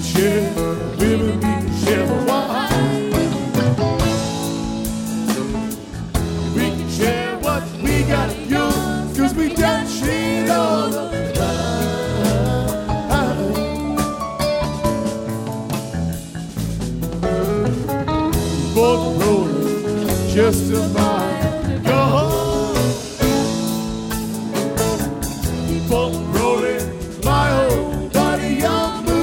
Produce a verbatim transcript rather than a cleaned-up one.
can share, women, we can share the wine. We can share what we got to use, cause we done shit all the time. Both rolling just about